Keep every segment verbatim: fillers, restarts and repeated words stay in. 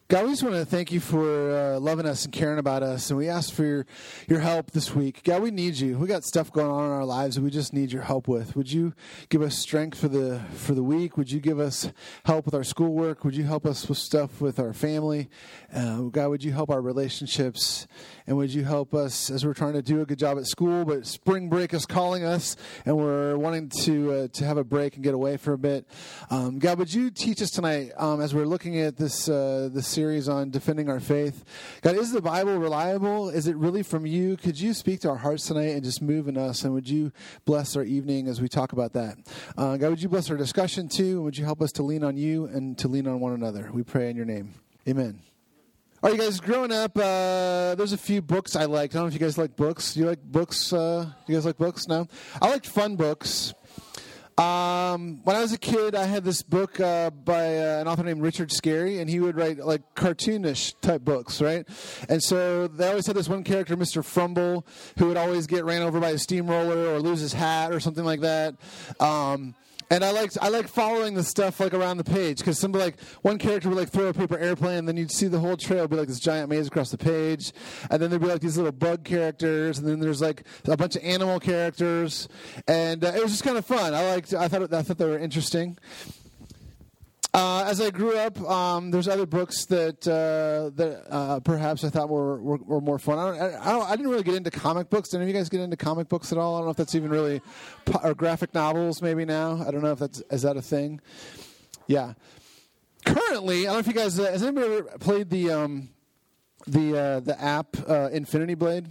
God, we just want to thank you for uh, loving us and caring about us, and we ask for your, your help this week. God, we need you. We got stuff going on in our lives that we just need your help with. Would you give us strength for the for the week? Would you give us help with our schoolwork? Would you help us with stuff with our family? Uh, God, would you help our relationships? And would you help us as we're trying to do a good job at school, but spring break is calling us, and we're wanting to uh, to have a break and get away for a bit. Um, God, would you teach us tonight um, as we're looking at this uh, this series on defending our faith? God, is the Bible reliable? Is it really from you? Could you speak to our hearts tonight and just move in us? And would you bless our evening as we talk about that? Uh, God, would you bless our discussion too? And would you help us to lean on you and to lean on one another? We pray in your name. Amen. All right, you guys, growing up, uh, there's a few books I liked. I don't know if you guys like books. Do you like books? Uh, you guys like books? No? I liked fun books. Um, when I was a kid, I had this book uh, by uh, an author named Richard Scarry, and he would write like cartoonish type books, right? And so they always had this one character, Mister Frumble, who would always get ran over by a steamroller or lose his hat or something like that. Um, And I liked I like following the stuff like around the page, because somebody like one character would like throw a paper airplane, and then you'd see the whole trail be like this giant maze across the page, and then there'd be like these little bug characters, and then there's like a bunch of animal characters, and uh, it was just kind of fun. I liked I thought I thought they were interesting. Uh, as I grew up, um, there's other books that uh, that uh, perhaps I thought were were, were more fun. I, don't, I, don't, I didn't really get into comic books. Did any of you guys get into comic books at all? I don't know if that's even really, or graphic novels maybe now. I don't know if that's is that a thing. Yeah. Currently, I don't know if you guys uh, has anybody ever played the um, the uh, the app uh, Infinity Blade?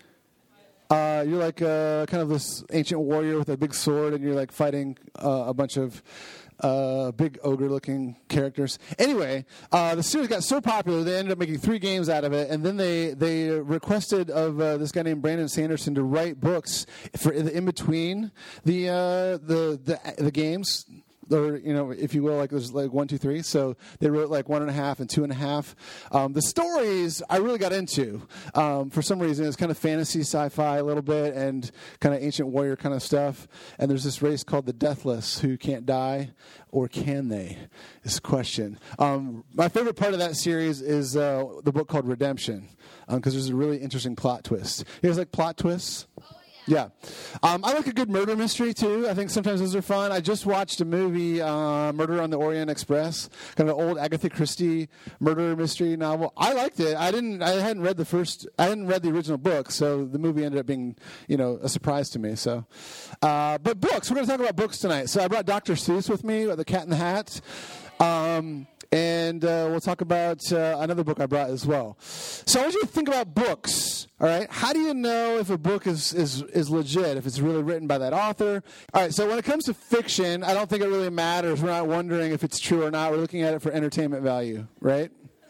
Uh, you're like uh, kind of this ancient warrior with a big sword, and you're like fighting uh, a bunch of Uh, big ogre-looking characters. Anyway, uh, the series got so popular they ended up making three games out of it, and then they they requested of uh, this guy named Brandon Sanderson to write books for in between the uh, the, the the games. Or, you know, if you will, like there's like one, two, three. So they wrote like one and a half and two and a half. Um, the stories I really got into. Um, for some reason, it's kind of fantasy, sci-fi a little bit, and kind of ancient warrior kind of stuff. And there's this race called the Deathless who can't die, or can they? Is the question. Um, my favorite part of that series is uh, the book called Redemption, because um, there's a really interesting plot twist. You guys like plot twists? Yeah. Um, I like a good murder mystery, too. I think sometimes those are fun. I just watched a movie, uh, Murder on the Orient Express, kind of an old Agatha Christie murder mystery novel. I liked it. I didn't, I hadn't read the first, I hadn't read the original book, so the movie ended up being, you know, a surprise to me. So, uh, but books, we're going to talk about books tonight. So I brought Doctor Seuss with me, The Cat in the Hat. Um, And uh, we'll talk about uh, another book I brought as well. So I want you to think about books, all right? How do you know if a book is, is, is legit, if it's really written by that author? All right, so when it comes to fiction, I don't think it really matters. We're not wondering if it's true or not. We're looking at it for entertainment value, right?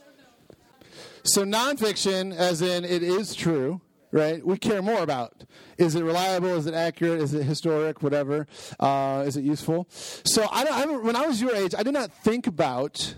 So nonfiction, as in it is true, right? We care more about. Is it reliable? Is it accurate? Is it historic? Whatever. Uh, is it useful? So I, don't, I don't, when I was your age, I did not think about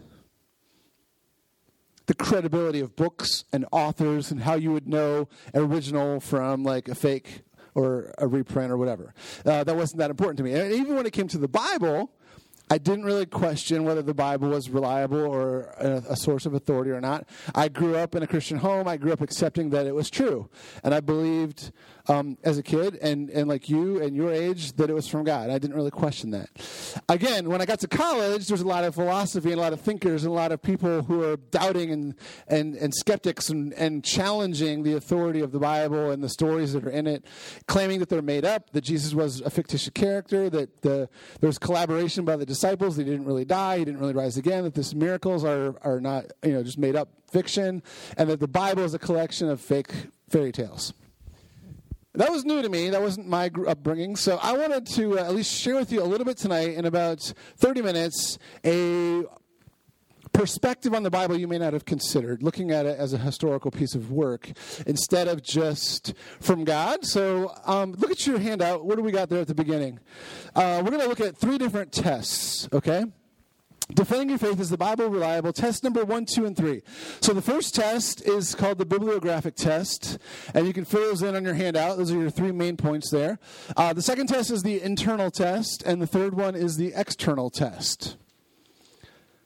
the credibility of books and authors and how you would know an original from like a fake or a reprint or whatever. Uh, that wasn't that important to me. And even when it came to the Bible, I didn't really question whether the Bible was reliable or a, a source of authority or not. I grew up in a Christian home. I grew up accepting that it was true. And I believed um, as a kid and, and like you and your age that it was from God. I didn't really question that. Again, when I got to college, there's a lot of philosophy and a lot of thinkers and a lot of people who are doubting and, and, and skeptics and, and challenging the authority of the Bible and the stories that are in it, claiming that they're made up, that Jesus was a fictitious character, that the, there was collaboration by the disciples, they didn't really die, he didn't really rise again, that these miracles are, are not, you know, just made up fiction, and that the Bible is a collection of fake fairy tales. That was new to me. That wasn't my upbringing. So I wanted to uh, at least share with you a little bit tonight in about thirty minutes a perspective on the Bible you may not have considered, looking at it as a historical piece of work instead of just from God. So um, look at your handout. What do we got there at the beginning? Uh, we're going to look at three different tests, okay? Defending your faith, is the Bible reliable? Test number one, two, and three. So the first test is called the bibliographic test, and you can fill those in on your handout. Those are your three main points there. Uh, the second test is the internal test, and the third one is the external test.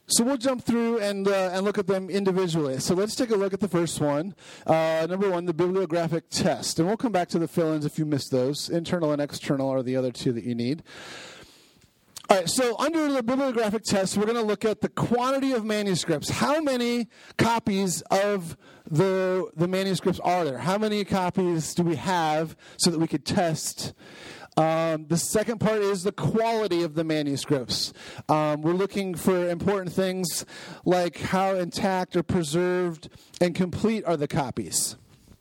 So we'll jump through and uh, and look at them individually. So let's take a look at the first one. Uh, number one, the bibliographic test. And we'll come back to the fill-ins if you missed those. Internal and external are the other two that you need. All right, so under the bibliographic test, we're going to look at the quantity of manuscripts. How many copies of the, the manuscripts are there? How many copies do we have so that we could test? Um, the second part is the quality of the manuscripts. Um, we're looking for important things like how intact or preserved and complete are the copies.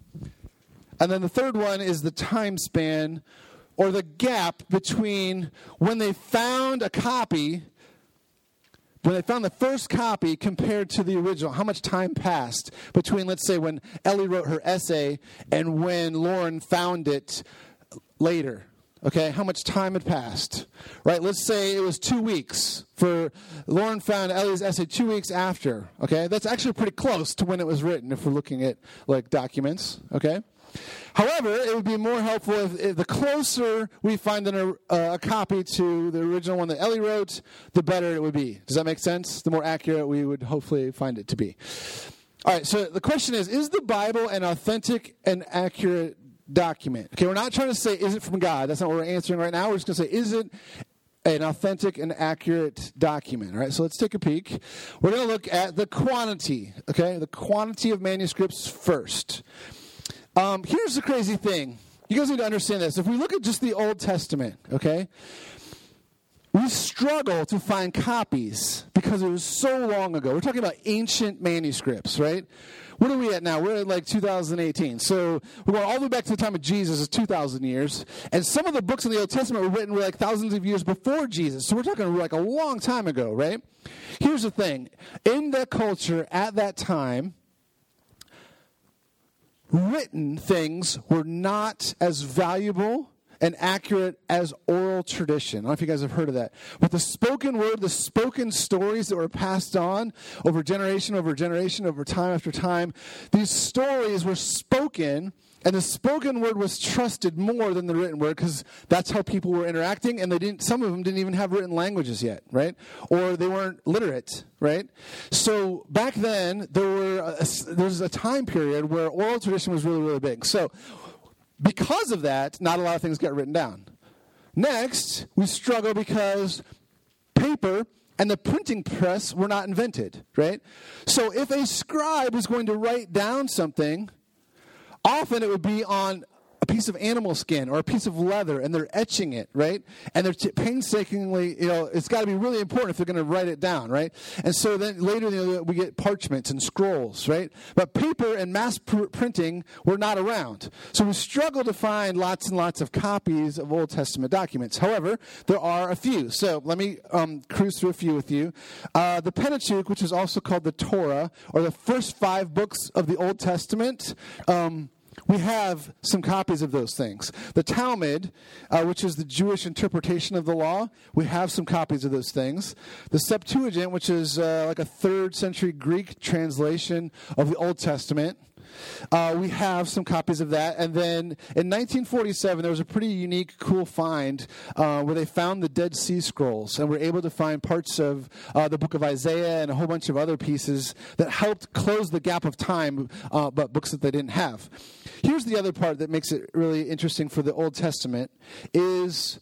And then the third one is the time span, or the gap between when they found a copy, when they found the first copy compared to the original. How much time passed between, let's say, when Ellie wrote her essay and when Lauren found it later? Okay, how much time had passed? Right, let's say it was two weeks for Lauren found Ellie's essay two weeks after. Okay, that's actually pretty close to when it was written if we're looking at like documents. Okay. However, it would be more helpful if, if the closer we find an, uh, a copy to the original one that Ellie wrote, the better it would be. Does that make sense? The more accurate we would hopefully find it to be. All right, so the question is, is the Bible an authentic and accurate document? Okay, we're not trying to say, is it from God? That's not what we're answering right now. We're just going to say, is it an authentic and accurate document? All right, so let's take a peek. We're going to look at the quantity, okay, the quantity of manuscripts first. Um, here's the crazy thing. You guys need to understand this. If we look at just the Old Testament, okay, we struggle to find copies because it was so long ago. We're talking about ancient manuscripts, right? What are we at now? We're at like two thousand eighteen. So we're going all the way back to the time of Jesus, is two thousand years. And some of the books in the Old Testament were written like thousands of years before Jesus. So we're talking like a long time ago, right? Here's the thing. In that culture at that time, written things were not as valuable and accurate as oral tradition. I don't know if you guys have heard of that. But the spoken word, the spoken stories that were passed on over generation over generation, over time after time, these stories were spoken, and the spoken word was trusted more than the written word because that's how people were interacting, and they didn't. Some of them didn't even have written languages yet, right? Or they weren't literate, right? So back then, there were a, there was a time period where oral tradition was really, really big. So because of that, not a lot of things got written down. Next, we struggle because paper and the printing press were not invented, right? So if a scribe was going to write down something, often it would be on a piece of animal skin or a piece of leather, and they're etching it, right? And they're t- painstakingly, you know, it's got to be really important if they're going to write it down, right? And so then later, you know, we get parchments and scrolls, right? But paper and mass pr- printing were not around. So we struggle to find lots and lots of copies of Old Testament documents. However, there are a few. So let me um, cruise through a few with you. Uh, the Pentateuch, which is also called the Torah, or the first five books of the Old Testament, um, we have some copies of those things. The Talmud, uh, which is the Jewish interpretation of the law, we have some copies of those things. The Septuagint, which is uh, like a third century Greek translation of the Old Testament, uh, we have some copies of that. And then in nineteen forty-seven, there was a pretty unique, cool find uh, where they found the Dead Sea Scrolls and were able to find parts of uh, the book of Isaiah and a whole bunch of other pieces that helped close the gap of time, uh, but books that they didn't have. Here's the other part that makes it really interesting for the Old Testament is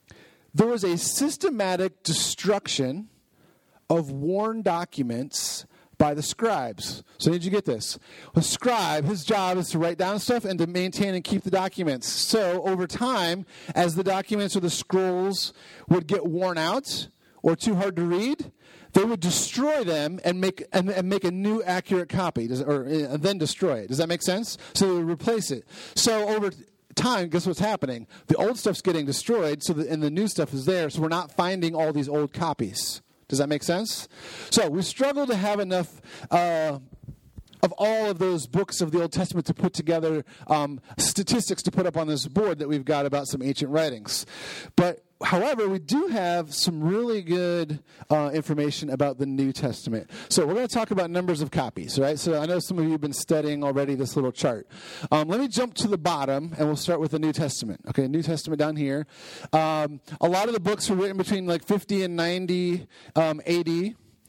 there was a systematic destruction of worn documents by the scribes. So did you get this? A scribe, his job is to write down stuff and to maintain and keep the documents. So over time, as the documents or the scrolls would get worn out or too hard to read, they would destroy them and make and, and make a new accurate copy, Does, or uh, then destroy it. Does that make sense? So they would replace it. So over time, guess what's happening? The old stuff's getting destroyed, so the, and the new stuff is there. So we're not finding all these old copies. Does that make sense? So we struggle to have enough uh, of all of those books of the Old Testament to put together um, statistics to put up on this board that we've got about some ancient writings. But however, we do have some really good uh, information about the New Testament. So we're going to talk about numbers of copies, right? So I know some of you have been studying already this little chart. Um, let me jump to the bottom, and we'll start with the New Testament. Okay, New Testament down here. Um, a lot of the books were written between like fifty and ninety um, A D.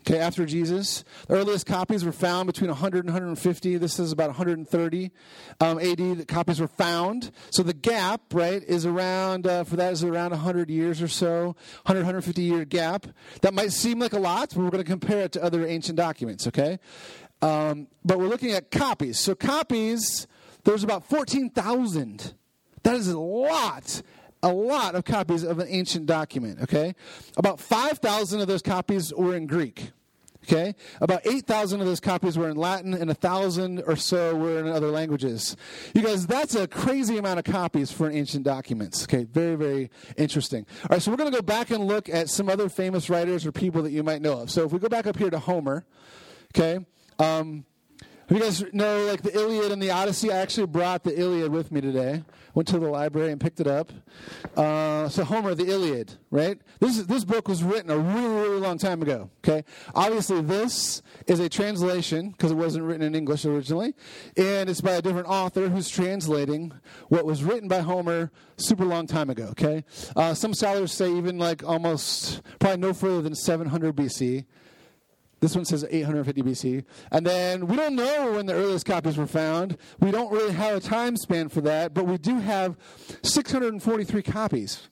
Okay, after Jesus. The earliest copies were found between one hundred and one hundred fifty. This is about one hundred thirty um, A D that copies were found. So the gap, right, is around, uh, for that is around one hundred years or so, one hundred, one hundred fifty year gap. That might seem like a lot, but we're going to compare it to other ancient documents, okay? Um, but we're looking at copies. So copies, there's about fourteen thousand. That is a lot. A lot of copies of an ancient document, okay? About five thousand of those copies were in Greek, okay? About eight thousand of those copies were in Latin, and one thousand or so were in other languages. You guys, that's a crazy amount of copies for an ancient documents, okay? Very, very interesting. All right, so we're going to go back and look at some other famous writers or people that you might know of. So if we go back up here to Homer, okay? Um, you guys know, like, the Iliad and the Odyssey? I actually brought the Iliad with me today. Went to the library and picked it up. Uh, so Homer, the Iliad, right? This is, this book was written a really, really long time ago, okay? Obviously, this is a translation, because it wasn't written in English originally, and it's by a different author who's translating what was written by Homer super long time ago, okay? Uh, some scholars say even, like, almost, probably no further than seven hundred B C. This one says eight hundred fifty B C. And then we don't know when the earliest copies were found. We don't really have a time span for that, but we do have six hundred forty-three copies.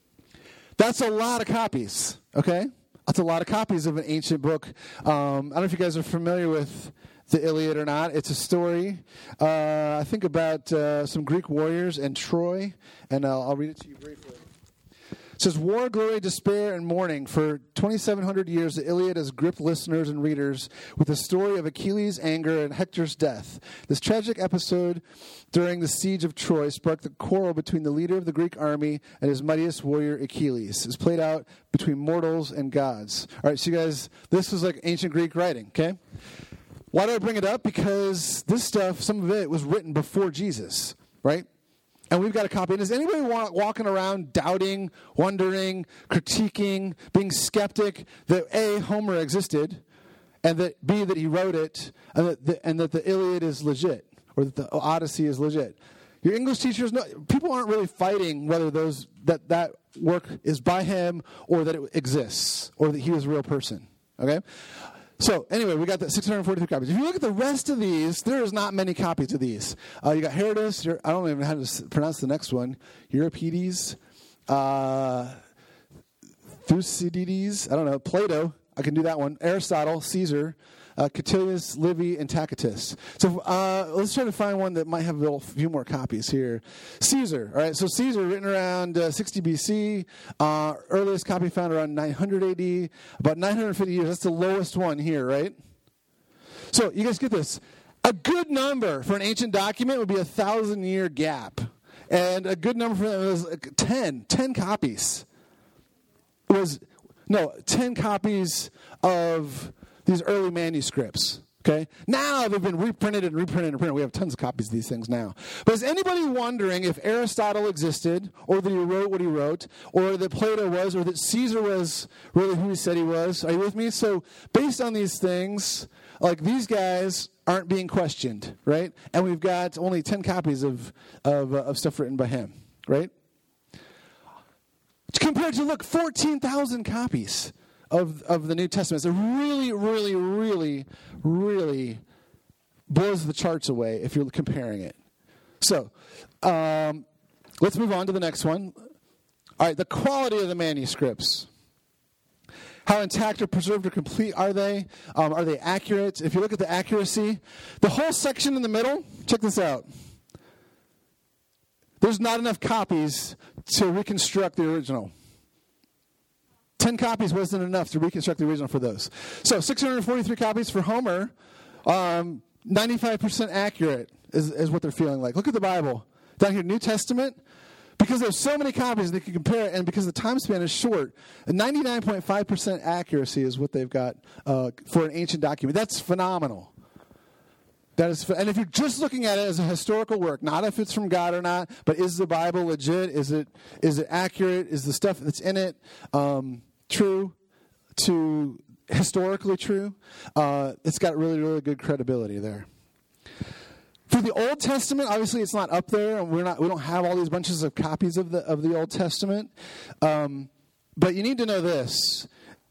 That's a lot of copies, okay? That's a lot of copies of an ancient book. Um, I don't know if you guys are familiar with the Iliad or not. It's a story, uh, I think, about uh, some Greek warriors and Troy, and I'll, I'll read it to you briefly. It says, war, glory, despair, and mourning. For twenty-seven hundred years, the Iliad has gripped listeners and readers with the story of Achilles' anger and Hector's death. This tragic episode during the siege of Troy sparked the quarrel between the leader of the Greek army and his mightiest warrior, Achilles. It's played out between mortals and gods. All right, so you guys, this is like ancient Greek writing, okay? Why do I bring it up? Because this stuff, some of it was written before Jesus, right? And we've got a copy. And is anybody wa- walking around doubting, wondering, critiquing, being skeptic that A, Homer existed, and that B, that he wrote it, and that the, and that the Iliad is legit, or that the Odyssey is legit? Your English teachers know, people aren't really fighting whether those that, that work is by him or that it exists, or that he was a real person, okay? So, anyway, we got the six hundred forty-three copies. If you look at the rest of these, there is not many copies of these. Uh, you got Herodotus. I don't even know how to pronounce the next one. Euripides. Uh, Thucydides. I don't know. Plato. I can do that one. Aristotle. Caesar. Uh, Catullus, Livy, and Tacitus. So uh, let's try to find one that might have a few more copies here. Caesar. All right, so Caesar, written around uh, sixty B C. Uh, earliest copy found around nine hundred A D. About nine hundred fifty years. That's the lowest one here, right? So you guys get this. A good number for an ancient document would be a thousand-year gap. And a good number for them was like ten. ten copies. It was, no, ten copies of these early manuscripts, okay? Now they've been reprinted and reprinted and reprinted. We have tons of copies of these things now. But is anybody wondering if Aristotle existed, or that he wrote what he wrote, or that Plato was, or that Caesar was really who he said he was? Are you with me? So based on these things, like these guys aren't being questioned, right? And we've got only ten copies of, of, uh, of stuff written by him, right? Compared to, look, fourteen thousand copies of of the New Testament. It really, really, really, really blows the charts away if you're comparing it. So, um, let's move on to the next one. All right, the quality of the manuscripts. How intact or preserved or complete are they? Um, are they accurate? If you look at the accuracy, the whole section in the middle, check this out. There's not enough copies to reconstruct the original. Ten copies wasn't enough to reconstruct the original for those. So six hundred forty-three copies for Homer, um, ninety-five percent accurate is, is what they're feeling like. Look at the Bible. Down here, New Testament, because there's so many copies they can compare it, and because the time span is short, ninety-nine point five percent accuracy is what they've got uh, for an ancient document. That's phenomenal. That is, and if you're just looking at it as a historical work, not if it's from God or not, but is the Bible legit? Is it is it accurate? Is the stuff that's in it um, true to historically true? Uh, it's got really, really good credibility there. For the Old Testament, obviously it's not up there, and we're not we don't have all these bunches of copies of the of the Old Testament. Um, but you need to know this.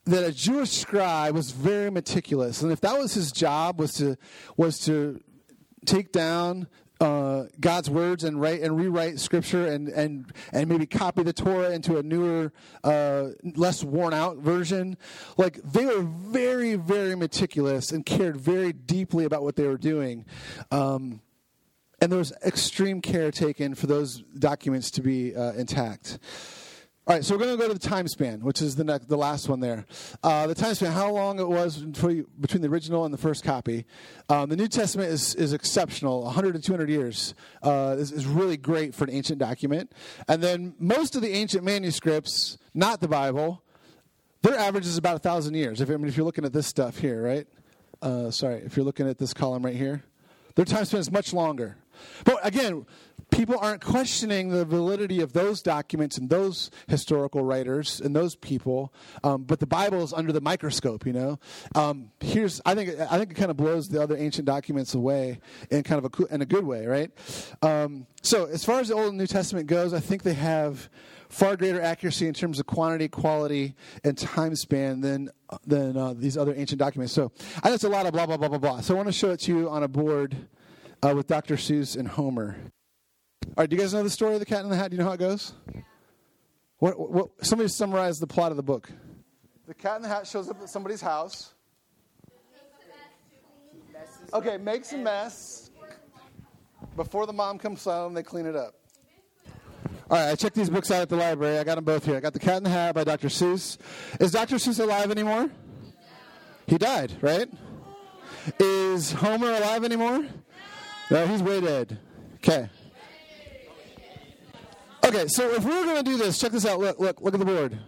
that a Jewish scribe was very meticulous, and if that was his job, was to was to take down uh, God's words and write and rewrite Scripture and and and maybe copy the Torah into a newer, uh, less worn out version. Like, they were very, very meticulous and cared very deeply about what they were doing. Um, and there was extreme care taken for those documents to be uh, intact. All right, so we're going to go to the time span, which is the next, the last one there. Uh, the time span, how long it was between the original and the first copy. Um, the New Testament is, is exceptional, one hundred to two hundred years. Uh, is, is really great for an ancient document. And then most of the ancient manuscripts, not the Bible, their average is about one thousand years. If, I mean, if you're looking at this stuff here, right? Uh, sorry, if you're looking at this column right here, their time span is much longer. But again, people aren't questioning the validity of those documents and those historical writers and those people, um, but the Bible is under the microscope. You know, um, here's I think I think it kind of blows the other ancient documents away in kind of a in a good way, right? Um, so as far as the Old and New Testament goes, I think they have far greater accuracy in terms of quantity, quality, and time span than than uh, these other ancient documents. So I know it's a lot of blah blah blah blah blah. So I want to show it to you on a board uh, with Doctor Seuss and Homer. All right, do you guys know the story of the Cat in the Hat? Do you know how it goes? Yeah. What, what, what, somebody summarize the plot of the book. The Cat in the Hat shows up at somebody's house. Okay, makes a mess. Before the mom comes home, they clean it up. All right, I checked these books out at the library. I got them both here. I got The Cat in the Hat by Doctor Seuss. Is Doctor Seuss alive anymore? He died, right? Is Homer alive anymore? No, he's way dead. Okay. Okay, so if we were going to do this, check this out. Look, look, look at the board.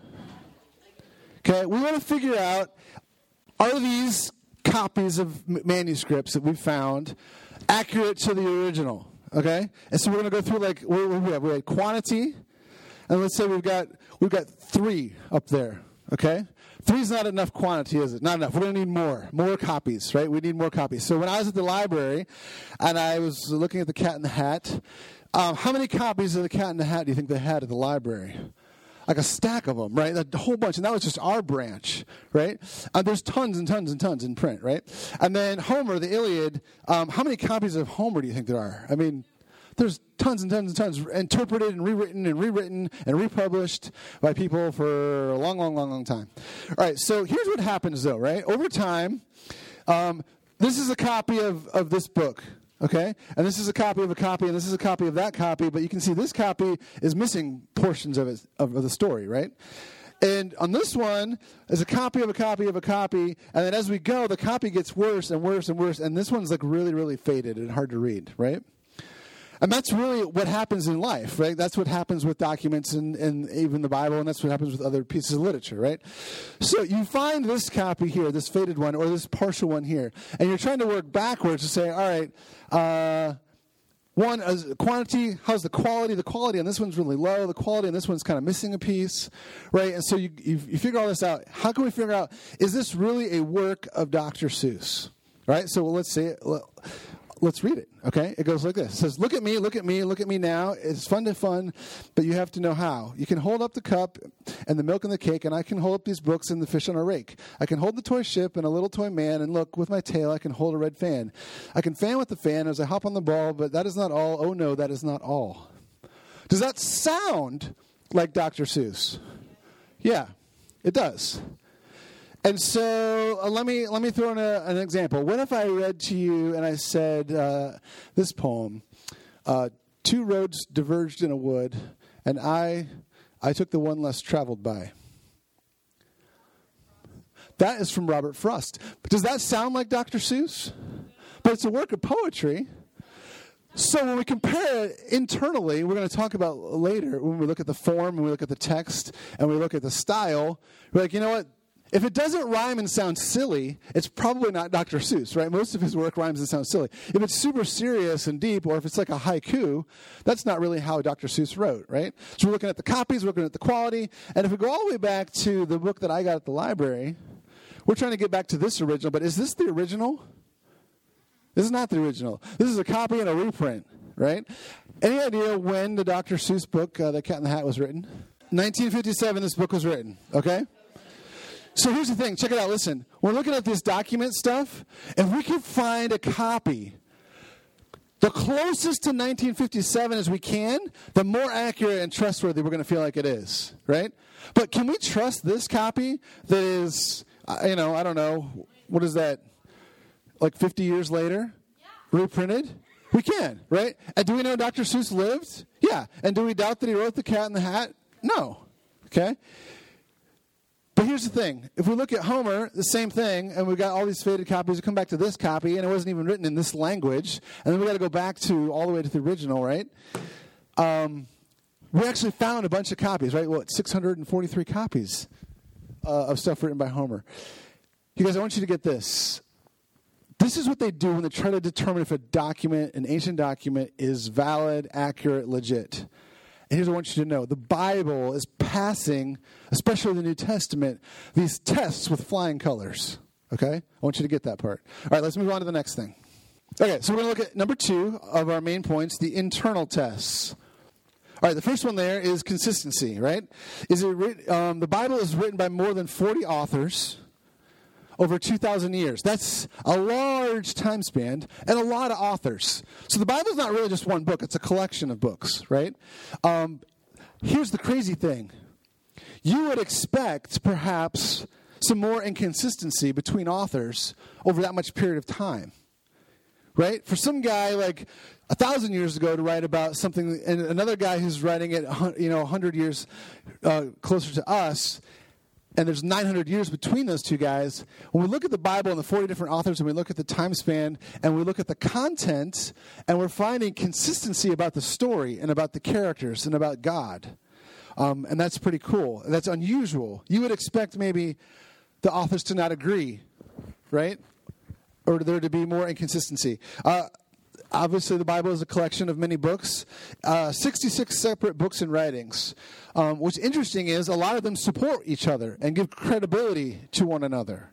Okay, we want to figure out, are these copies of manuscripts that we found accurate to the original? Okay, and so we're going to go through like what do we have? We had quantity, and let's say we've got we've got three up there. Okay, three's not enough quantity, is it? Not enough. We're going to need more, more copies, right? We need more copies. So when I was at the library, and I was looking at the Cat in the Hat. Um, how many copies of the Cat in the Hat do you think they had at the library? Like a stack of them, right? A whole bunch. And that was just our branch, right? Uh, there's tons and tons and tons in print, right? And then Homer, the Iliad, um, how many copies of Homer do you think there are? I mean, there's tons and tons and tons interpreted and rewritten and rewritten and republished by people for a long, long, long, long time. All right, so here's what happens, though, right? Over time, um, this is a copy of, of this book. Okay? And this is a copy of a copy, and this is a copy of that copy, but you can see this copy is missing portions of it, of, of the story, right? And on this one is a copy of a copy of a copy, and then as we go, the copy gets worse and worse and worse, and this one's like really, really faded and hard to read, right? And that's really what happens in life, right? That's what happens with documents and, and even the Bible, and that's what happens with other pieces of literature, right? So you find this copy here, this faded one, or this partial one here, and you're trying to work backwards to say, all right, uh, one, uh, quantity, how's the quality? The quality on this one's really low. The quality on this one's kind of missing a piece, right? And so you, you, you figure all this out. How can we figure out, is this really a work of Doctor Seuss, right? So well, let's say, let's read it, okay? It goes like this. It says, look at me, look at me, look at me now. It's fun to fun, but you have to know how. You can hold up the cup and the milk and the cake, and I can hold up these books and the fish on a rake. I can hold the toy ship and a little toy man, and look, with my tail I can hold a red fan. I can fan with the fan as I hop on the ball, but that is not all. Oh, no, that is not all. Does that sound like Doctor Seuss? Yeah, it does. And so uh, let me let me throw in a, an example. What if I read to you and I said uh, this poem, uh, two roads diverged in a wood, and I I took the one less traveled by. That is from Robert Frost. But does that sound like Doctor Seuss? But it's a work of poetry. So when we compare it internally, we're going to talk about later, when we look at the form, and we look at the text, and we look at the style, we're like, you know what? If it doesn't rhyme and sound silly, it's probably not Doctor Seuss, right? Most of his work rhymes and sounds silly. If it's super serious and deep, or if it's like a haiku, that's not really how Doctor Seuss wrote, right? So we're looking at the copies, we're looking at the quality, and if we go all the way back to the book that I got at the library, we're trying to get back to this original, but is this the original? This is not the original. This is a copy and a reprint, right? Any idea when the Doctor Seuss book, uh, The Cat in the Hat, was written? nineteen fifty-seven, this book was written, okay? So here's the thing. Check it out. Listen, we're looking at this document stuff. If we can find a copy the closest to nineteen fifty-seven as we can, the more accurate and trustworthy we're going to feel like it is, right? But can we trust this copy that is, you know, I don't know, what is that, like fifty years later, yeah. reprinted? We can, right? And do we know Doctor Seuss lived? Yeah. And do we doubt that he wrote The Cat in the Hat? No. Okay? But here's the thing. If we look at Homer, the same thing, and we've got all these faded copies, we come back to this copy, and it wasn't even written in this language, and then we got to go back to all the way to the original, right? Um, we actually found a bunch of copies, right? What, six hundred forty-three copies uh, of stuff written by Homer. You guys, I want you to get this. This is what they do when they try to determine if a document, an ancient document, is valid, accurate, legit. And here's what I want you to know. The Bible is passing, especially the New Testament, these tests with flying colors. Okay? I want you to get that part. All right, let's move on to the next thing. Okay, so we're going to look at number two of our main points, the internal tests. All right, the first one there is consistency, right? Is it writ- um, the Bible is written by more than forty authors over two thousand years. That's a large time span and a lot of authors. So the Bible's not really just one book. It's a collection of books, right? Um, here's the crazy thing. You would expect, perhaps, some more inconsistency between authors over that much period of time, right? For some guy like a thousand years ago to write about something, and another guy who's writing it, you know, a hundred years uh, closer to us, and there's nine hundred years between those two guys. When we look at the Bible and the forty different authors, and we look at the time span, and we look at the content, and we're finding consistency about the story, and about the characters, and about God. Um, and that's pretty cool. That's unusual. You would expect maybe the authors to not agree, right? Or there to be more inconsistency. Uh, Obviously, the Bible is a collection of many books, uh, sixty-six separate books and writings. Um, what's interesting is a lot of them support each other and give credibility to one another.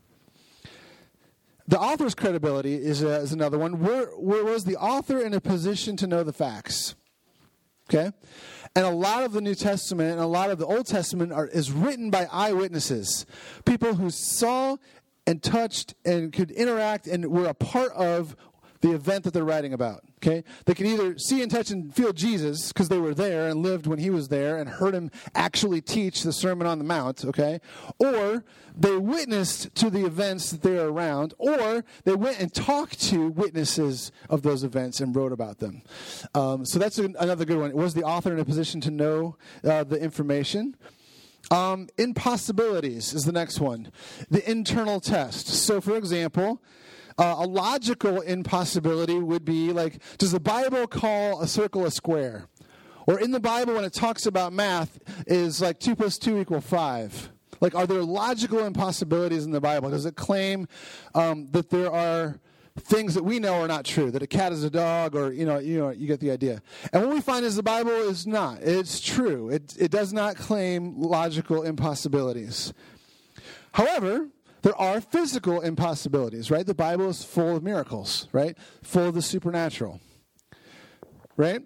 The author's credibility is, uh, is another one. Where, where was the author in a position to know the facts? Okay? And a lot of the New Testament and a lot of the Old Testament are, is written by eyewitnesses, people who saw and touched and could interact and were a part of the event that they're writing about, okay? They can either see and touch and feel Jesus because they were there and lived when he was there and heard him actually teach the Sermon on the Mount, okay? Or they witnessed to the events that they were around, or they went and talked to witnesses of those events and wrote about them. Um, so that's another good one. Was the author in a position to know uh, the information? Um, impossibilities is the next one. The internal test. So, for example, Uh, a logical impossibility would be like, does the Bible call a circle a square? Or in the Bible, when it talks about math, is like two plus two equal five? Like, are there logical impossibilities in the Bible? Does it claim um, that there are things that we know are not true, that a cat is a dog, or, you know, you know, you get the idea. And what we find is the Bible is not. It's true. It, it does not claim logical impossibilities. However, there are physical impossibilities, right? The Bible is full of miracles, right? Full of the supernatural, right?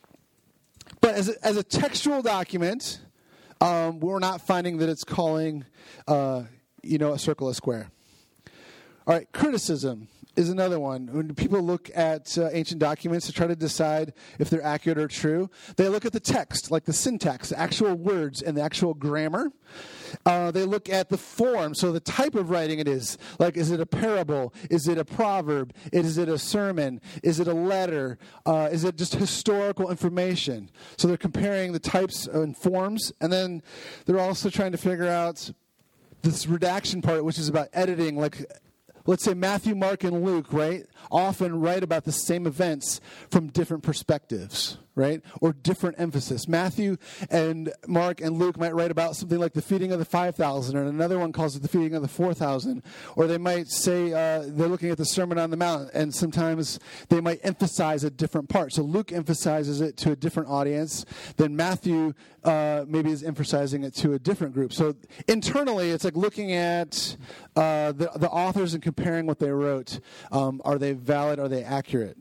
But as a, as a textual document, um, we're not finding that it's calling, uh, you know, a circle a square. All right, criticism is another one. When people look at uh, ancient documents to try to decide if they're accurate or true, they look at the text, like the syntax, the actual words and the actual grammar. Uh, they look at the form, so the type of writing it is. Like, is it a parable? Is it a proverb? Is it a sermon? Is it a letter? Uh, is it just historical information? So they're comparing the types and forms, and then they're also trying to figure out this redaction part, which is about editing, like, let's say Matthew, Mark, and Luke, right, often write about the same events from different perspectives, right, or different emphasis. Matthew and Mark and Luke might write about something like the feeding of the five thousand, and another one calls it the feeding of the four thousand. Or they might say uh, they're looking at the Sermon on the Mount, and sometimes they might emphasize a different part. So Luke emphasizes it to a different audience, then Matthew uh, maybe is emphasizing it to a different group. So internally, it's like looking at uh, the, the authors and comparing what they wrote. Um, are they valid? Are they accurate?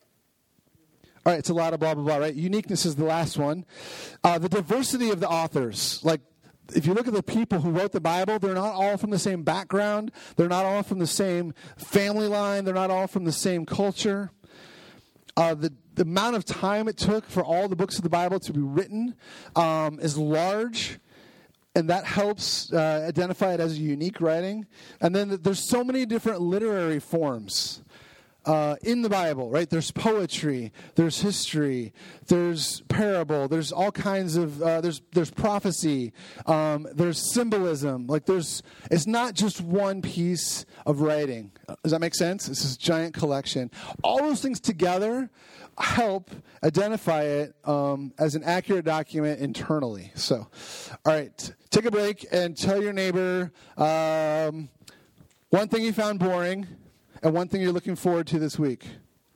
All right, it's a lot of blah, blah, blah, right? Uniqueness is the last one. Uh, the diversity of the authors. Like, if you look at the people who wrote the Bible, they're not all from the same background. They're not all from the same family line. They're not all from the same culture. Uh, the, the amount of time it took for all the books of the Bible to be written um, is large, and that helps uh, identify it as a unique writing. And then there's so many different literary forms Uh, in the Bible, right? There's poetry, there's history, there's parable, there's all kinds of, uh, there's there's prophecy, um, there's symbolism. Like there's, it's not just one piece of writing. Does that make sense? It's this giant collection. All those things together help identify it um, as an accurate document internally. So, all right, take a break and tell your neighbor um, one thing you found boring and one thing you're looking forward to this week.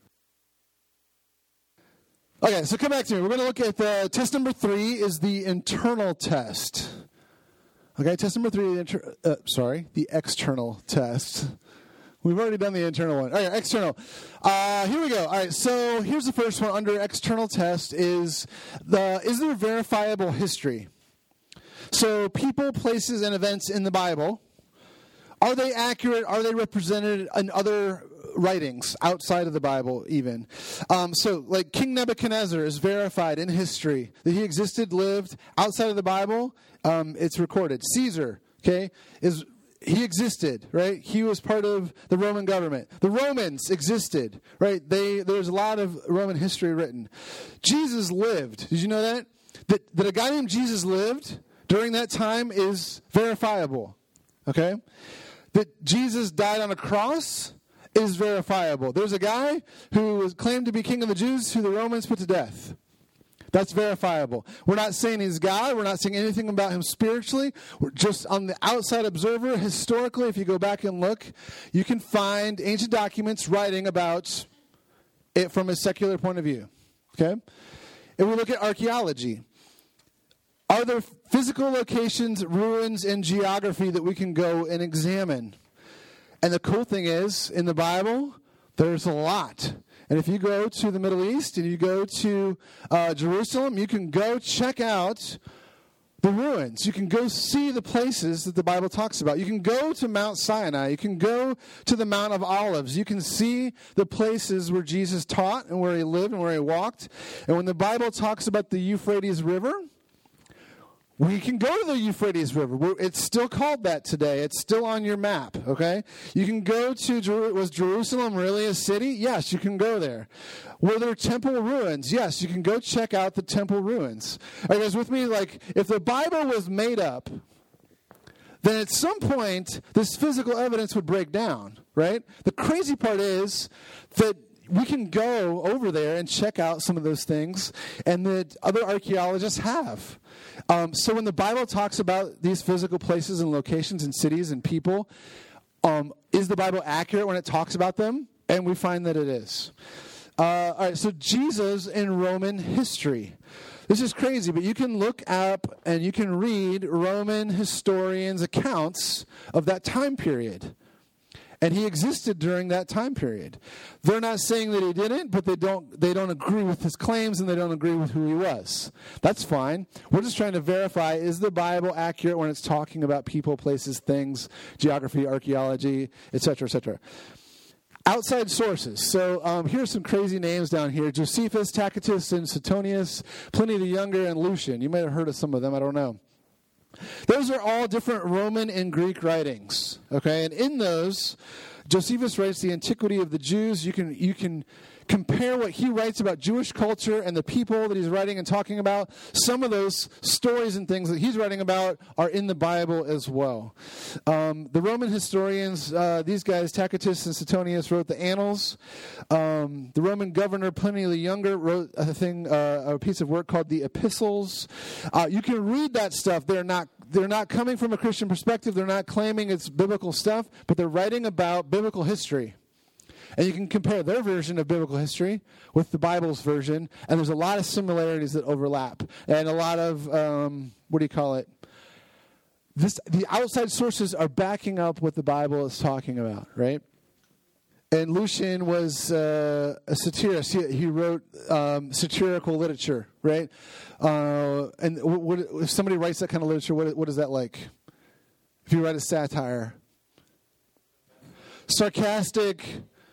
Okay, so come back to me. We're going to look at the test number three is the internal test. Okay, test number three, the inter, uh, sorry, the external test. We've already done the internal one. All right, external. Uh, here we go. All right, so here's the first one under external test is the is there verifiable history? So people, places, and events in the Bible, are they accurate? Are they represented in other writings outside of the Bible even? Um, so like King Nebuchadnezzar is verified in history that he existed, lived outside of the Bible. Um, it's recorded. Caesar, okay, is he existed, right? He was part of the Roman government. The Romans existed, right? They there's a lot of Roman history written. Jesus lived. Did you know that? That, that a guy named Jesus lived during that time is verifiable, okay? That Jesus died on a cross is verifiable. There's a guy who was claimed to be king of the Jews who the Romans put to death. That's verifiable. We're not saying he's God. We're not saying anything about him spiritually. We're just on the outside observer. Historically, if you go back and look, you can find ancient documents writing about it from a secular point of view. Okay? If we look at archaeology, are there physical locations, ruins, and geography that we can go and examine? And the cool thing is, in the Bible, there's a lot. And if you go to the Middle East and you go to uh, Jerusalem, you can go check out the ruins. You can go see the places that the Bible talks about. You can go to Mount Sinai. You can go to the Mount of Olives. You can see the places where Jesus taught and where he lived and where he walked. And when the Bible talks about the Euphrates River, we can go to the Euphrates River. It's still called that today. It's still on your map, okay? You can go to, was Jerusalem really a city? Yes, you can go there. Were there temple ruins? Yes, you can go check out the temple ruins. Are you guys with me? Like, if the Bible was made up, then at some point, this physical evidence would break down, right? The crazy part is that we can go over there and check out some of those things, and that other archaeologists have. Um, so when the Bible talks about these physical places and locations and cities and people, um, is the Bible accurate when it talks about them? And we find that it is. Uh, all right, so Jesus in Roman history. This is crazy, but you can look up and you can read Roman historians' accounts of that time period. And he existed during that time period. They're not saying that he didn't, but they don't they don't agree with his claims and they don't agree with who he was. That's fine. We're just trying to verify, is the Bible accurate when it's talking about people, places, things, geography, archaeology, et cetera, et cetera. Outside sources. So um, here's some crazy names down here. Josephus, Tacitus, and Suetonius, Pliny the Younger, and Lucian. You might have heard of some of them. I don't know. Those are all different Roman and Greek writings, okay? And in those, Josephus writes the Antiquity of the Jews. You can you can compare what he writes about Jewish culture and the people that he's writing and talking about. Some of those stories and things that he's writing about are in the Bible as well. Um, the Roman historians, uh, these guys, Tacitus and Suetonius, wrote the Annals. Um, the Roman governor Pliny the Younger wrote a thing, uh, a piece of work called the Epistles. Uh, you can read that stuff. They're not they're not coming from a Christian perspective. They're not claiming it's biblical stuff, but they're writing about biblical history. And you can compare their version of biblical history with the Bible's version, and there's a lot of similarities that overlap, and a lot of, um, what do you call it? This, the outside sources are backing up what the Bible is talking about, right? And Lucian was uh, a satirist. He, he wrote um, satirical literature, right? Uh, and what, what, if somebody writes that kind of literature, what, what is that like? If you write a satire. Sarcastic,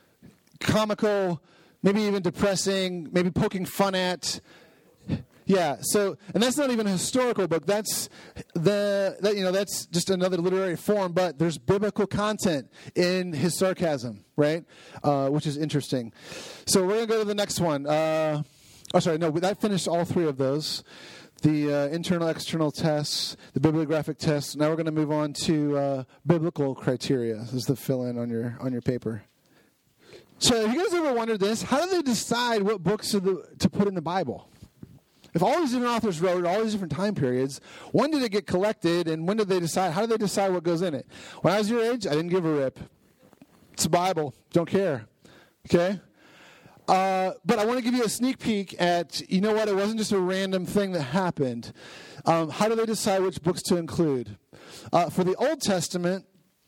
comical, maybe even depressing, maybe poking fun at. Yeah, so, and that's not even a historical book. That's the, that, you know, that's just another literary form, but there's biblical content in his sarcasm, right? Uh, which is interesting. So we're going to go to the next one. Uh, oh, sorry, no, I finished all three of those. The uh, internal, external tests, the bibliographic tests. Now we're going to move on to uh, biblical criteria. This is the fill-in on your on your paper. So have you guys ever wondered this? How do they decide what books to, the, to put in the Bible? If all these different authors wrote at all these different time periods, when did it get collected and when did they decide? How did they decide what goes in it? When I was your age, I didn't give a rip. It's the Bible. Don't care. Okay? Uh, but I want to give you a sneak peek at, you know what, it wasn't just a random thing that happened. Um, how do they decide which books to include? Uh, for the Old Testament,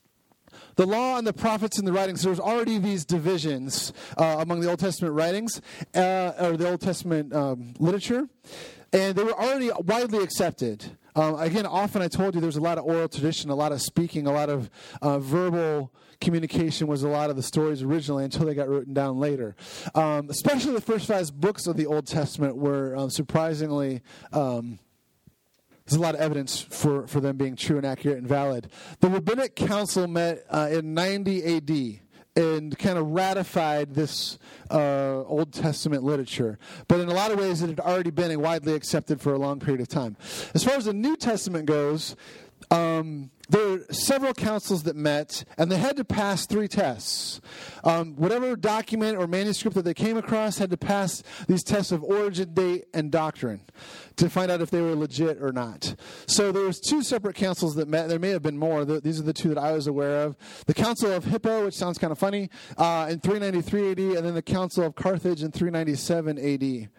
the law and the prophets and the writings, there was already these divisions uh, among the Old Testament writings, uh, or the Old Testament um, literature, and they were already widely accepted. Um, again, often I told you there's a lot of oral tradition, a lot of speaking, a lot of uh, verbal communication was a lot of the stories originally until they got written down later. Um, especially the first five books of the Old Testament were um, surprisingly... Um, There's a lot of evidence for, for them being true and accurate and valid. The Rabbinic Council met uh, in ninety A D and kind of ratified this uh, Old Testament literature. But in a lot of ways, it had already been widely accepted for a long period of time. As far as the New Testament goes, um, there were several councils that met, and they had to pass three tests. Um, whatever document or manuscript that they came across had to pass these tests of origin, date, and doctrine to find out if they were legit or not. So there was two separate councils that met. There may have been more. These are the two that I was aware of. The Council of Hippo, which sounds kind of funny, uh, in three ninety-three A D, and then the Council of Carthage in three ninety-seven A D.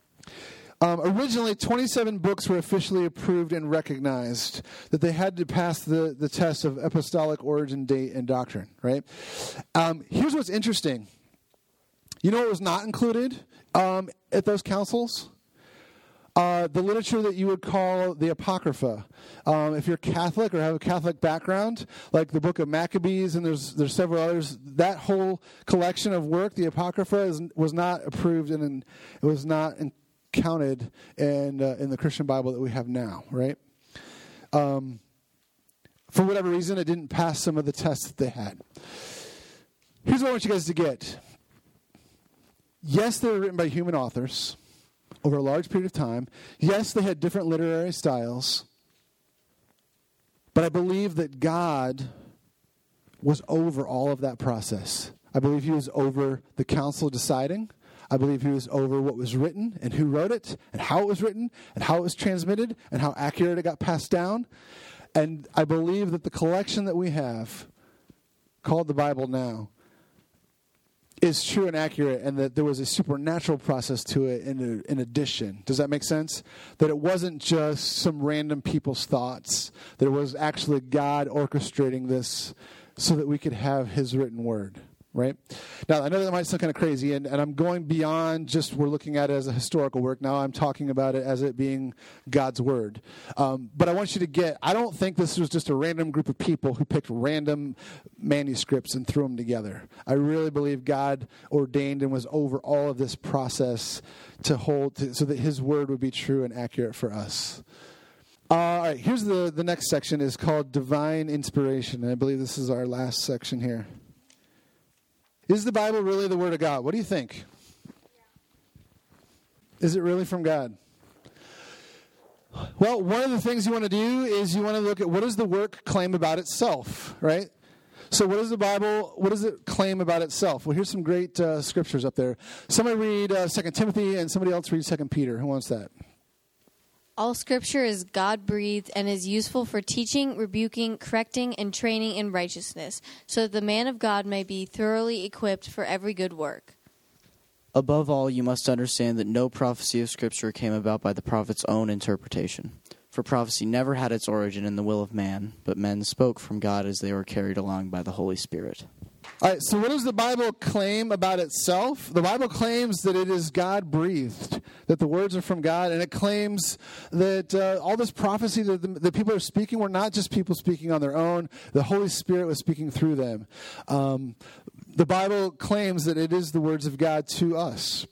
Um, originally, twenty-seven books were officially approved and recognized that they had to pass the, the test of apostolic origin, date, and doctrine, right? Um, here's what's interesting. You know what was not included um, at those councils? Uh, the literature that you would call the Apocrypha. Um, if you're Catholic or have a Catholic background, like the Book of Maccabees, and there's there's several others, that whole collection of work, the Apocrypha, is, was not approved and it was not in, counted in uh, in the Christian Bible that we have now, right? Um, for whatever reason, it didn't pass some of the tests that they had. Here's what I want you guys to get. Yes, they were written by human authors over a large period of time. Yes, they had different literary styles. But I believe that God was over all of that process. I believe he was over the council deciding. I believe he was over what was written and who wrote it and how it was written and how it was transmitted and how accurate it got passed down. And I believe that the collection that we have, called the Bible now, is true and accurate, and that there was a supernatural process to it in, in addition. Does that make sense? That it wasn't just some random people's thoughts. That it was actually God orchestrating this so that we could have his written word. Right? Now, I know that might sound kind of crazy, and, and I'm going beyond just we're looking at it as a historical work. Now I'm talking about it as it being God's word. Um, but I want you to get, I don't think this was just a random group of people who picked random manuscripts and threw them together. I really believe God ordained and was over all of this process to hold, to, so that his word would be true and accurate for us. Uh, all right, here's the, the next section is called Divine Inspiration, and I believe this is our last section here. Is the Bible really the Word of God? What do you think? Is it really from God? Well, one of the things you want to do is you want to look at what does the work claim about itself, right? So what does the Bible, what does it claim about itself? Well, here's some great uh, scriptures up there. Somebody read uh, Second Timothy and somebody else read Second Peter. Who wants that? All Scripture is God-breathed and is useful for teaching, rebuking, correcting, and training in righteousness, so that the man of God may be thoroughly equipped for every good work. Above all, you must understand that no prophecy of Scripture came about by the prophet's own interpretation. For prophecy never had its origin in the will of man, but men spoke from God as they were carried along by the Holy Spirit. All right, so what does the Bible claim about itself? The Bible claims that it is God-breathed, that the words are from God, and it claims that uh, all this prophecy that the, the people are speaking were not just people speaking on their own. The Holy Spirit was speaking through them. Um, the Bible claims that it is the words of God to us.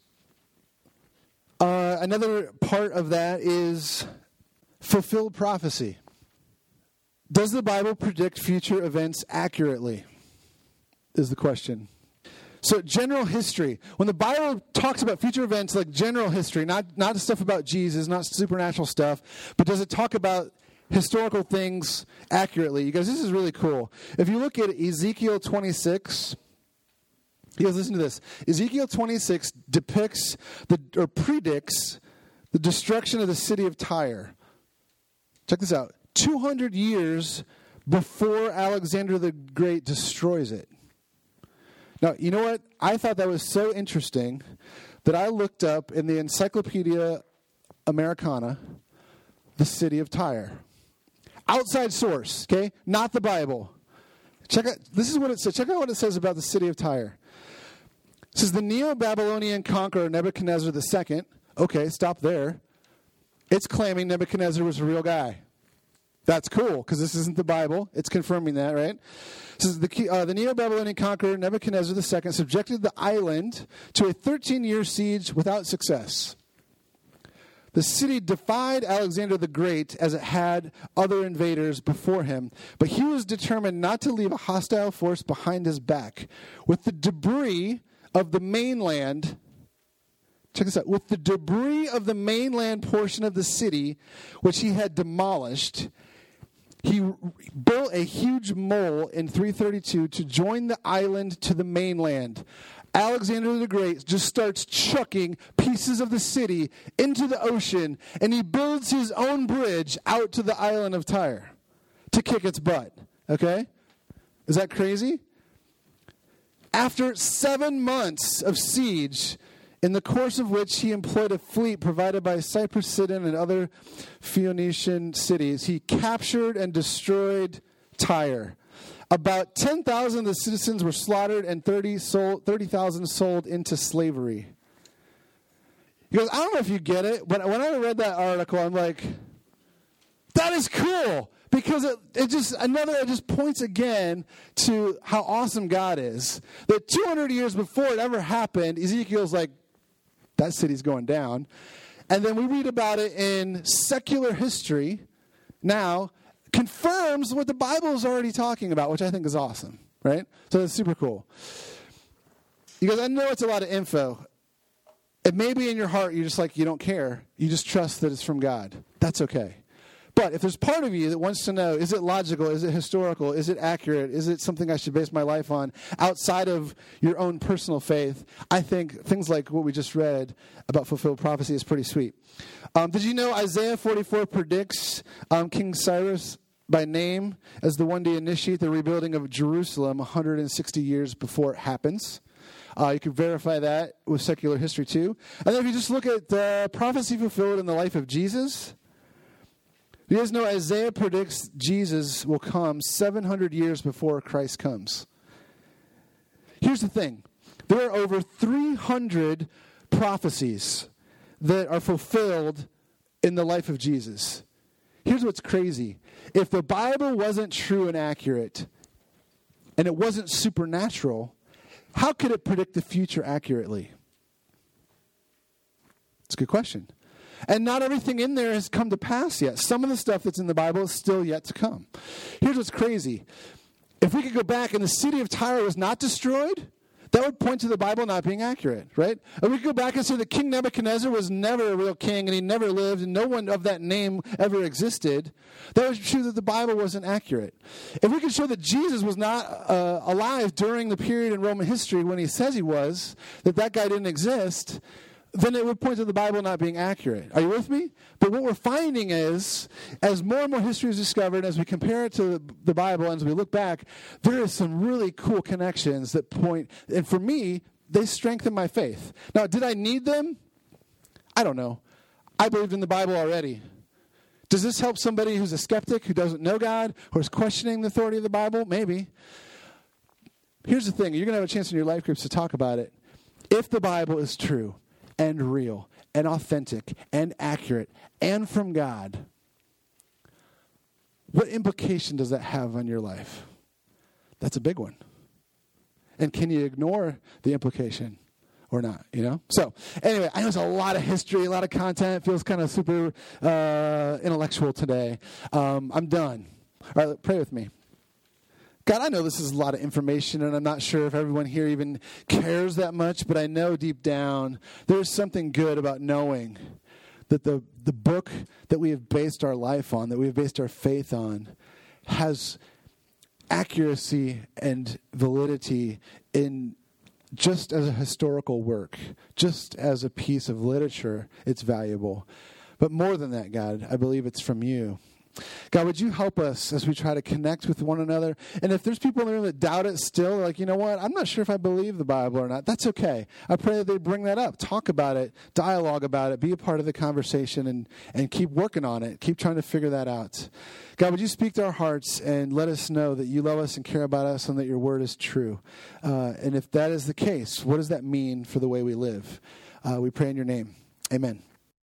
Uh, another part of that is fulfilled prophecy. Does the Bible predict future events accurately? Is the question. So general history. When the Bible talks about future events, like general history, not, not stuff about Jesus, not supernatural stuff, but does it talk about historical things accurately? You guys, this is really cool. If you look at Ezekiel twenty-six, you guys listen to this. Ezekiel twenty-six depicts the or predicts the destruction of the city of Tyre. Check this out. two hundred years before Alexander the Great destroys it. Now, you know what? I thought that was so interesting that I looked up in the Encyclopedia Americana the city of Tyre. Outside source, okay? Not the Bible. Check out, this is what it says. Check out what it says about the city of Tyre. It says, the Neo-Babylonian conqueror Nebuchadnezzar the Second. Okay, stop there. It's claiming Nebuchadnezzar was a real guy. That's cool, because this isn't the Bible. It's confirming that, right? It says, the, uh, the Neo-Babylonian conqueror Nebuchadnezzar the Second subjected the island to a thirteen-year siege without success. The city defied Alexander the Great as it had other invaders before him, but he was determined not to leave a hostile force behind his back. With the debris of the mainland, check this out, with the debris of the mainland portion of the city, which he had demolished, he built a huge mole in three thirty-two to join the island to the mainland. Alexander the Great just starts chucking pieces of the city into the ocean, and he builds his own bridge out to the island of Tyre to kick its butt. Okay? Is that crazy? After seven months of siege, in the course of which he employed a fleet provided by Cyprus, Sidon, and other Phoenician cities, he captured and destroyed Tyre. About ten thousand of the citizens were slaughtered and thirty thousand sold into slavery. He goes, I don't know if you get it, but when I read that article, I'm like, that is cool. Because it, it just another it just points again to how awesome God is. That two hundred years before it ever happened, Ezekiel's like, that city's going down. And then we read about it in secular history now, confirms what the Bible is already talking about, which I think is awesome, right? So that's super cool. Because I know it's a lot of info. It may be in your heart, you're just like, you don't care. You just trust that it's from God. That's okay. But if there's part of you that wants to know, is it logical, is it historical, is it accurate, is it something I should base my life on outside of your own personal faith, I think things like what we just read about fulfilled prophecy is pretty sweet. Um, did you know Isaiah forty-four predicts um, King Cyrus by name as the one to initiate the rebuilding of Jerusalem one hundred sixty years before it happens? Uh, you can verify that with secular history too. And then if you just look at the prophecy fulfilled in the life of Jesus, you guys know Isaiah predicts Jesus will come seven hundred years before Christ comes. Here's the thing. There are over three hundred prophecies that are fulfilled in the life of Jesus. Here's what's crazy. If the Bible wasn't true and accurate, and it wasn't supernatural, how could it predict the future accurately? It's a good question. And not everything in there has come to pass yet. Some of the stuff that's in the Bible is still yet to come. Here's what's crazy. If we could go back and the city of Tyre was not destroyed, that would point to the Bible not being accurate, right? If we could go back and say that King Nebuchadnezzar was never a real king and he never lived and no one of that name ever existed, that would show that the Bible wasn't accurate. If we could show that Jesus was not uh, alive during the period in Roman history when he says he was, that that guy didn't exist, then it would point to the Bible not being accurate. Are you with me? But what we're finding is, as more and more history is discovered, as we compare it to the Bible, and as we look back, there is some really cool connections that point, and for me, they strengthen my faith. Now, did I need them? I don't know. I believed in the Bible already. Does this help somebody who's a skeptic, who doesn't know God, or is questioning the authority of the Bible? Maybe. here's the thing. You're going to have a chance in your life groups to talk about it. If the Bible is true and real and authentic and accurate and from God, what implication does that have on your life? That's a big one. And can you ignore the implication or not, you know? So, anyway, I know it's a lot of history, a lot of content. It feels kind of super uh, intellectual today. Um, I'm done. All right, pray with me. God, I know this is a lot of information, and I'm not sure if everyone here even cares that much, but I know deep down there's something good about knowing that the, the book that we have based our life on, that we have based our faith on, has accuracy and validity in just as a historical work, just as a piece of literature, it's valuable. But more than that, God, I believe it's from you. God, would you help us as we try to connect with one another? And if there's people in the room that doubt it still, like, you know what, I'm not sure if I believe the Bible or not, that's okay. I pray that they bring that up, talk about it, dialogue about it, be a part of the conversation, and, and keep working on it, keep trying to figure that out. God, would you speak to our hearts and let us know that you love us and care about us and that your word is true? Uh, and if that is the case, what does that mean for the way we live? Uh, we pray in your name. Amen.